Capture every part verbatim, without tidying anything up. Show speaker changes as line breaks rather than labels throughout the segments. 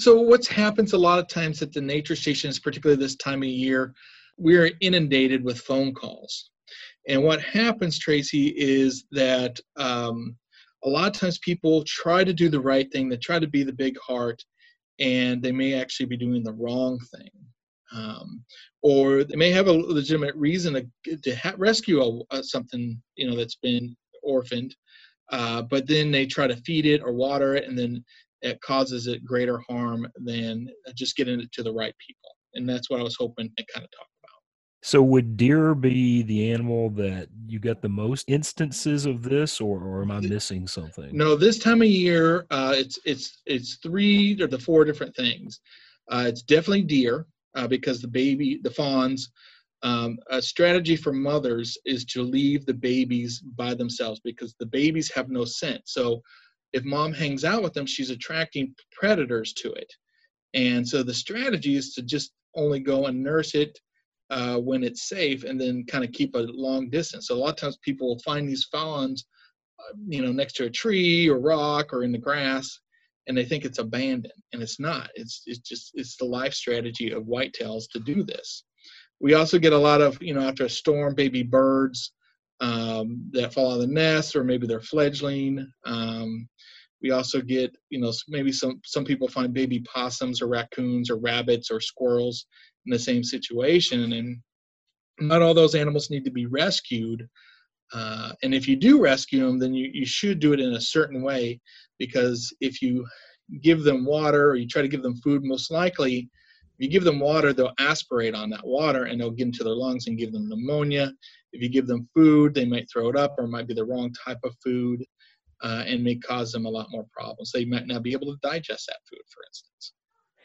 So what's happens a lot of times at the nature stations, particularly this time of year, we're inundated with phone calls. And what happens, Tracy, is that um, a lot of times people try to do the right thing. They try to be the big heart, and they may actually be doing the wrong thing. Um, or they may have a legitimate reason to, to ha- rescue a, a, something, you know, that's been orphaned, uh, but then they try to feed it or water it, and then it causes it greater harm than just getting it to the right people. And that's what I was hoping to kind of talk about.
So would deer be the animal that you get the most instances of this, or, or am I missing something?
No, this time of year, uh, it's it's it's three or the four different things. Uh, it's definitely deer uh, because the baby, the fawns. Um, a strategy for mothers is to leave the babies by themselves because the babies have no scent. So if mom hangs out with them, she's attracting predators to it. And so the strategy is to just only go and nurse it uh, when it's safe, and then kind of keep a long distance. So a lot of times people will find these fawns, uh, you know, next to a tree or rock or in the grass, and they think it's abandoned, and it's not. It's it's just it's the life strategy of whitetails to do this. We also get a lot of, you know, after a storm, baby birds um, that fall out of the nest, or maybe they're fledgling. Um, we also get, you know, maybe some, some people find baby possums or raccoons or rabbits or squirrels in the same situation. And not all those animals need to be rescued. Uh, and if you do rescue them, then you, you should do it in a certain way, because if you give them water or you try to give them food, most likely if you give them water, they'll aspirate on that water and it'll get into their lungs and give them pneumonia. If you give them food, they might throw it up, or it might be the wrong type of food, uh, and may cause them a lot more problems. They might not be able to digest that food, for instance.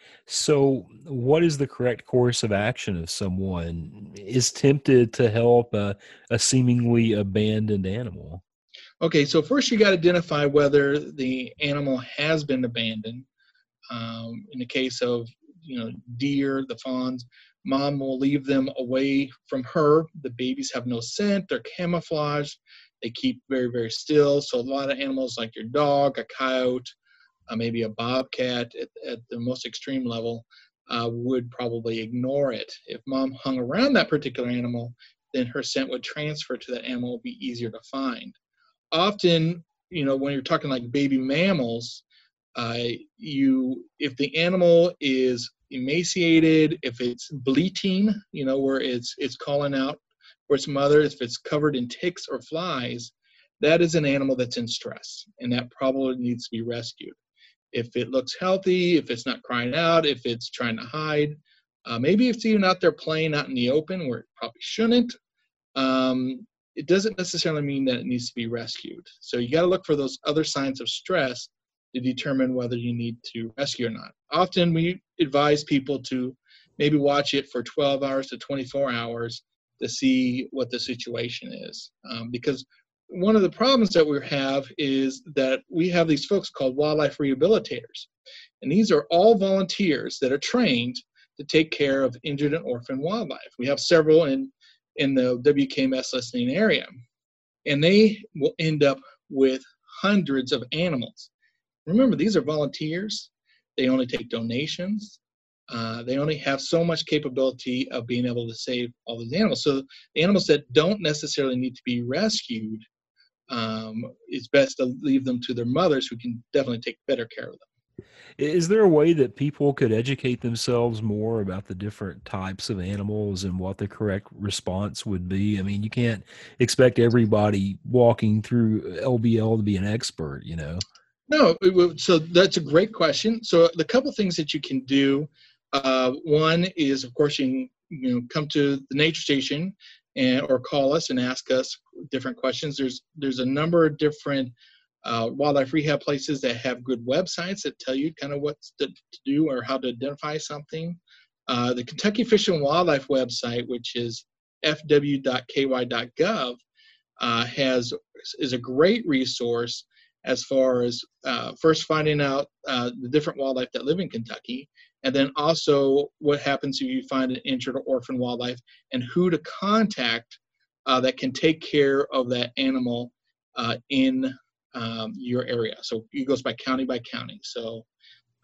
So what is the correct course of action if someone is tempted to help a, a seemingly abandoned animal?
Okay, so first you got to identify whether the animal has been abandoned. Um, in the case of, you know, deer, the fawns, mom will leave them away from her. The babies have no scent, they're camouflaged, they keep very, very still. So a lot of animals like your dog, a coyote, uh, maybe a bobcat at, at the most extreme level, uh, would probably ignore it. If mom hung around that particular animal, then her scent would transfer to that animal, would be easier to find. Often, you know, when you're talking like baby mammals, uh, you if the animal is emaciated, if it's bleating, you know, where it's it's calling out for its mother, if it's covered in ticks or flies, that is an animal that's in stress, and that probably needs to be rescued. If it looks healthy, if it's not crying out, if it's trying to hide, uh, maybe it's even out there playing out in the open where it probably shouldn't, um, it doesn't necessarily mean that it needs to be rescued. So you got to look for those other signs of stress to determine whether you need to rescue or not. Often we advise people to maybe watch it for twelve hours to twenty-four hours to see what the situation is. Um, because one of the problems that we have is that we have these folks called wildlife rehabilitators. And these are all volunteers that are trained to take care of injured and orphaned wildlife. We have several in, in the W K M S listening area. And they will end up with hundreds of animals. Remember, these are volunteers. They only take donations. Uh, they only have so much capability of being able to save all these animals. So the animals that don't necessarily need to be rescued, um, it's best to leave them to their mothers, who can definitely take better care of them.
Is there a way that people could educate themselves more about the different types of animals and what the correct response would be? I mean, you can't expect everybody walking through L B L to be an expert, you know?
No, so that's a great question. So the couple things that you can do, uh, one is, of course, you can, you know, come to the nature station and or call us and ask us different questions. There's there's a number of different uh, wildlife rehab places that have good websites that tell you kind of what to, to do or how to identify something. Uh, the Kentucky Fish and Wildlife website, which is f w dot k y dot gov, uh, has is a great resource as far as uh, first finding out uh, the different wildlife that live in Kentucky, and then also what happens if you find an injured or orphan wildlife, and who to contact uh, that can take care of that animal uh, in um, your area. So it goes by county by county. So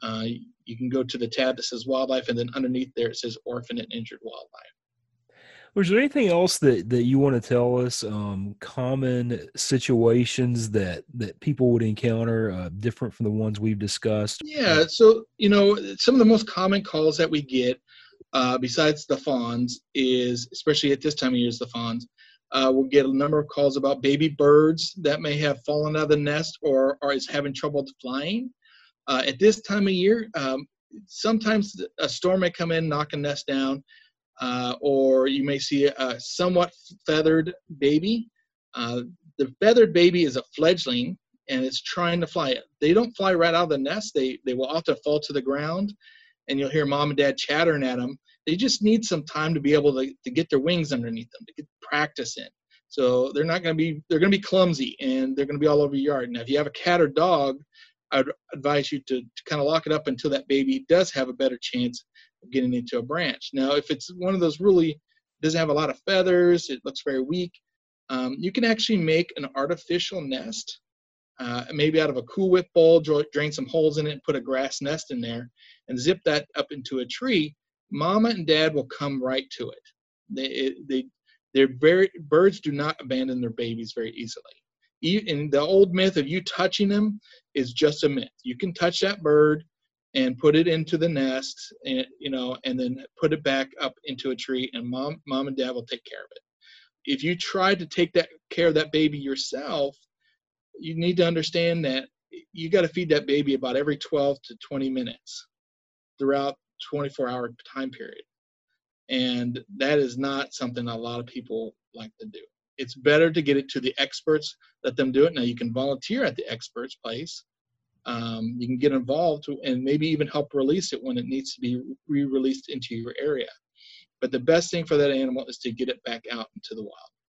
uh, you can go to the tab that says wildlife, and then underneath there it says orphan and injured wildlife.
Was there anything else that, that you want to tell us? Um, common situations that that people would encounter, uh, different from the ones we've discussed? Uh,
Yeah, so you know, some of the most common calls that we get, uh, besides the fawns, is especially at this time of year, is the fawns. Uh, we'll get a number of calls about baby birds that may have fallen out of the nest or, or is having trouble flying. Uh, at this time of year, um, sometimes a storm may come in, knock a nest down, uh, or you may see a somewhat feathered baby. Uh, the feathered baby is a fledgling, and it's trying to fly. They don't fly right out of the nest. They they will often fall to the ground, and you'll hear mom and dad chattering at them. They just need some time to be able to, to get their wings underneath them, to get practice in. So they're not going to be, they're going to be clumsy, and they're going to be all over your yard. Now, if you have a cat or dog, I'd advise you to, to kind of lock it up until that baby does have a better chance of getting into a branch. Now, if it's one of those really doesn't have a lot of feathers, it looks very weak, um, you can actually make an artificial nest, uh, maybe out of a Cool Whip bowl, drain some holes in it, and put a grass nest in there, and zip that up into a tree. Mama and dad will come right to it. They, they, they're very, birds do not abandon their babies very easily. And the old myth of you touching them is just a myth. You can touch that bird and put it into the nest, and you know, and then put it back up into a tree, and mom, mom and dad will take care of it. If you try to take that care of that baby yourself, you need to understand that you got to feed that baby about every twelve to twenty minutes throughout twenty-four hour time period. And that is not something a lot of people like to do. It's better to get it to the experts, let them do it. Now, you can volunteer at the expert's place. Um, you can get involved and maybe even help release it when it needs to be re-released into your area. But the best thing for that animal is to get it back out into the wild.